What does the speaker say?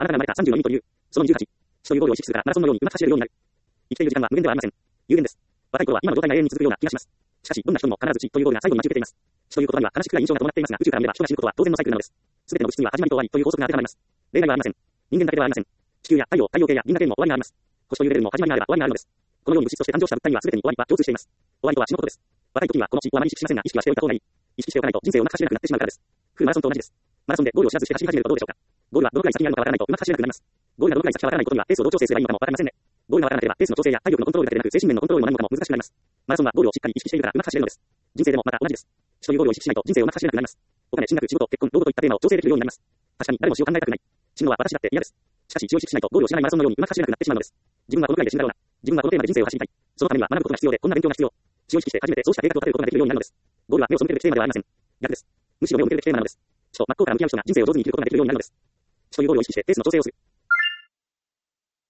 あなたが生まれた34人という、その28、死というゴールを意識するからマラソンのようにうまく走れるようになる。生きている時間は無限ではありません。有限です。若い頃は今の状態が永遠に続くような気がします。しかし、どんな人にも必ず死というゴールが最後に待ち受けています。死という言葉には悲しく暗い印象が伴っていますが、宇宙から見れば人が死ぬことは当然のサイクルなのです。すべての物質には始まりと終わりという法則が当てはまります。例外はありません。人間だけではありません。地球や太陽系や銀河系にも終わりがあります。星というレベルにも始まりがあれば終わりがあるのです。このように物質として誕生した物体にはすべてに終わりは共通しています。終わりとは死のことです。若い時にはこの死をあまり意識しませんが、意識はしておいた方がいい。意識しておかないと人生をうまく走れなくなってしまうからです。フルマラソンと同じです。マラソンでゴールを知らずして走り始めるとどうでしょうか。ゴールはどのくらい先にあるのかわからないとうまく走れなくなります。ゴールがどのくらい先かわからないことにはペースをどう調整すればいいのかもわかりませんね。ゴールがわからなければペースの調整や体力のコントロールだけでなく精神面のコントロールも何もかも難しくなります。マラソンはゴールをしっかり意識しているからうまく走れるのです。人生でもまた同じです。死というゴールを意識しないと人生をうまく走れなくなります。お金、進学、仕事、結婚、老後といったテーマを調整できるようになります。確かに誰も死を考えたくない。死ぬのは私だって嫌です。しかし死を意識しないとゴールを知らないマラソンのようにうまく走れなくなってしまうのです。自分はこのくらいで死んだろうな。自分はこのテーマで人生を走りたい。そのためには学ぶことが必要で、こんな勉強が必要。死を意識して初めてそうした計画を立てることができるようになるのです。ゴールは目を背けるべきテーマではありません。逆です。むしろ目を向けるべきテーマなのです。死と真っ向から向き合う人が人生を上手に生きることができるようになるのです。死というゴールを意識してペースの調整をする。